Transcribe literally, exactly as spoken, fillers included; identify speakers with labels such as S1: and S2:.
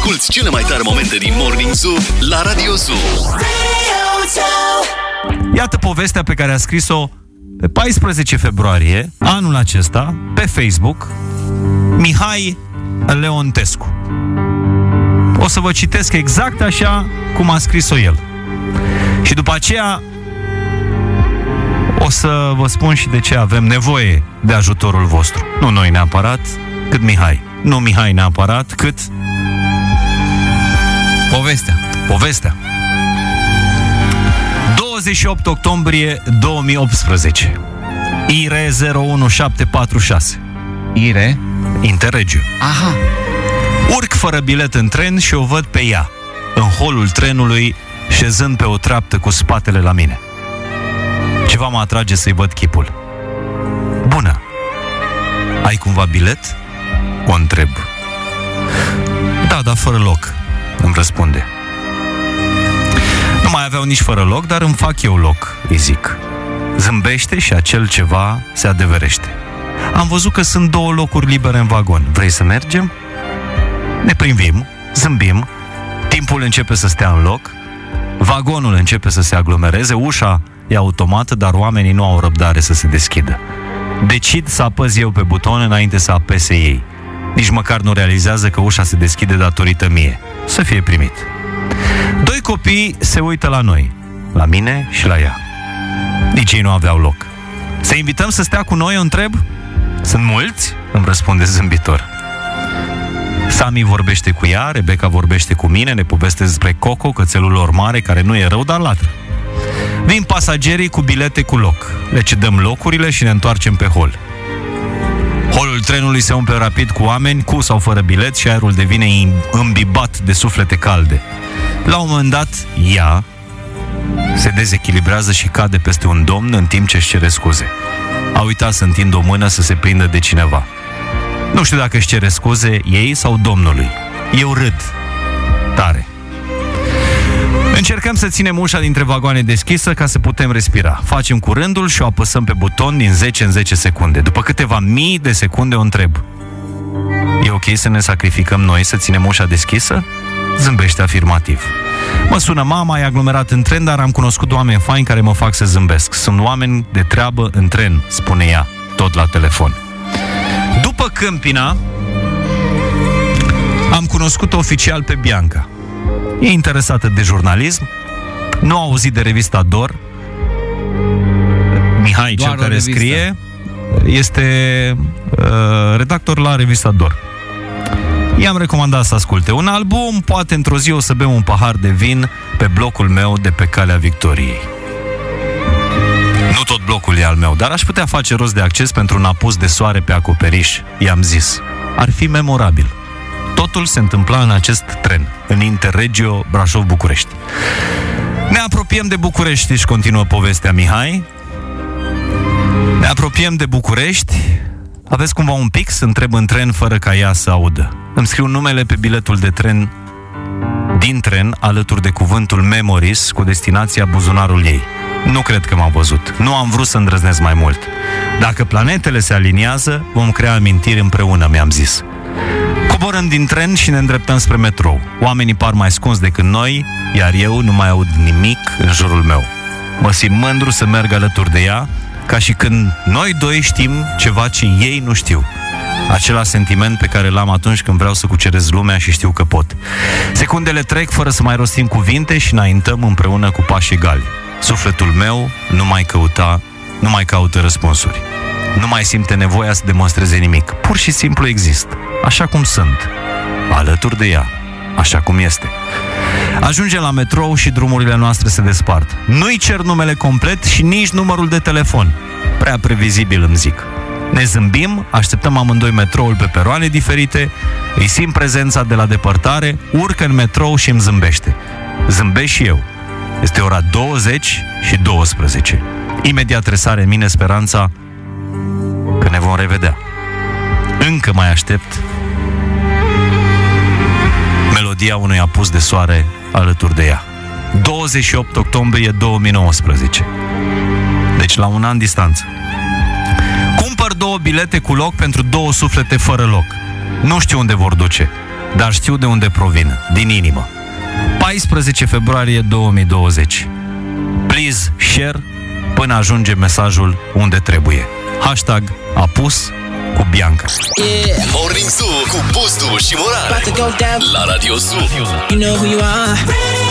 S1: Asculți cele mai tare momente din Morning Zoo la Radio Zoo.
S2: Iată povestea pe care a scris-o pe paisprezece februarie anul acesta pe Facebook Mihai Leontescu. O să vă citesc exact așa cum a scris-o el. Și după aceea o să vă spun și de ce avem nevoie de ajutorul vostru. Nu noi neapărat, cât Mihai. Nu Mihai neapărat, cât
S3: povestea.
S2: Povestea. douăzeci și opt octombrie două mii optsprezece. I R E zero unu șapte patru șase.
S3: I R E?
S2: Interregiu.
S3: Aha.
S2: Urc fără bilet în tren și o văd pe ea, în holul trenului, șezând pe o treaptă cu spatele la mine. Ceva mă atrage să-i văd chipul. Bună! Ai cumva bilet? O întreb. Da, dar fără loc, îmi răspunde. Nu mai aveau nici fără loc, dar îmi fac eu loc, îi zic. Zâmbește și acel ceva se adeverește. Am văzut că sunt două locuri libere în vagon. Vrei să mergem? Ne privim, zâmbim, timpul începe să stea în loc, vagonul începe să se aglomereze, ușa e automată, dar oamenii nu au răbdare să se deschidă. Decid să apăs eu pe buton înainte să apese ei. Nici măcar nu realizează că ușa se deschide datorită mie. Să fie primit. Doi copii se uită la noi, la mine și la ea. Nici ei nu aveau loc. Să invităm să stea cu noi, o întreb? Sunt mulți? Îmi răspunde zâmbitor. Sami vorbește cu ea, Rebecca vorbește cu mine, ne povestesc despre Coco, cățelul lor mare, care nu e rău, dar latră. Vin pasagerii cu bilete cu loc. Le cedăm locurile și ne întoarcem pe hol. Holul trenului se umple rapid cu oameni, cu sau fără bilet, și aerul devine îmbibat de suflete calde. La un moment dat, ea se dezechilibrează și cade peste un domn în timp ce își cere scuze. A uitat să întindă o mână să se prindă de cineva. Nu știu dacă își cere scuze ei sau domnului. Eu râd tare. Încercăm să ținem ușa dintre vagoane deschisă ca să putem respira. Facem cu rândul și o apăsăm pe buton din zece în zece secunde. După câteva mii de secunde o întreb. E ok să ne sacrificăm noi să ținem ușa deschisă? Zâmbește afirmativ. Mă sună mama, e aglomerat în tren, dar am cunoscut oameni faini care mă fac să zâmbesc. Sunt oameni de treabă în tren, spune ea, tot la telefon. După Câmpina, am cunoscut oficial pe Bianca. E interesată de jurnalism, nu a auzit de revista Dor. Mihai, doar cel care revistă. Scrie, este uh, redactor la revista Dor. I-am recomandat să asculte un album, poate într-o zi o să bem un pahar de vin pe blocul meu de pe Calea Victoriei. Nu tot blocul e al meu, dar aș putea face rost de acces pentru un apus de soare pe acoperiș, i-am zis. Ar fi memorabil. Totul se întâmpla în acest tren, în Interregio Brașov-București. Ne apropiem de București, își continuă povestea Mihai. Ne apropiem de București. Aveți cumva un pix? Întreb în tren fără ca ea să audă. Îmi scriu numele pe biletul de tren din tren, alături de cuvântul Memories, cu destinația buzunarul ei. Nu cred că m-a văzut. Nu am vrut să îndrăznesc mai mult. Dacă planetele se aliniază, vom crea amintiri împreună, mi-am zis. Coborâm din tren și ne îndreptăm spre metrou. Oamenii par mai ascunși decât noi, iar eu nu mai aud nimic în jurul meu. Mă simt mândru să merg alături de ea, ca și când noi doi știm ceva ce ei nu știu. Același sentiment pe care l-am atunci când vreau să cucerez lumea și știu că pot. Secundele trec fără să mai rostim cuvinte și înaintăm împreună cu pași egali. Sufletul meu nu mai căuta, nu mai caută răspunsuri. Nu mai simte nevoia să demonstreze nimic. Pur și simplu exist, așa cum sunt, alături de ea, așa cum este. Ajungem la metrou și drumurile noastre se despart. Nu-i cer numele complet și nici numărul de telefon. Prea previzibil, îmi zic. Ne zâmbim, așteptăm amândoi metroul pe peroane diferite, îi simt prezența de la depărtare, urcă în metrou și îmi zâmbește. Zâmbesc și eu. Este ora douăzeci și douăsprezece. Imediat tresare în mine speranța că ne vom revedea. Încă mai aștept melodia unui apus de soare alături de ea. douăzeci și opt octombrie două mii nouăsprezece. Deci la un an distanță. Cumpăr două bilete cu loc pentru două suflete fără loc. Nu știu unde vor duce. dar știu de unde provin, din inimă. paisprezece februarie două mii douăzeci. Please share până ajunge mesajul unde trebuie. Hashtag apus cu Bianca.
S1: Yeah. Morning Zoo cu Bustu și Morar la Radio Zoo.
S3: You know who you are.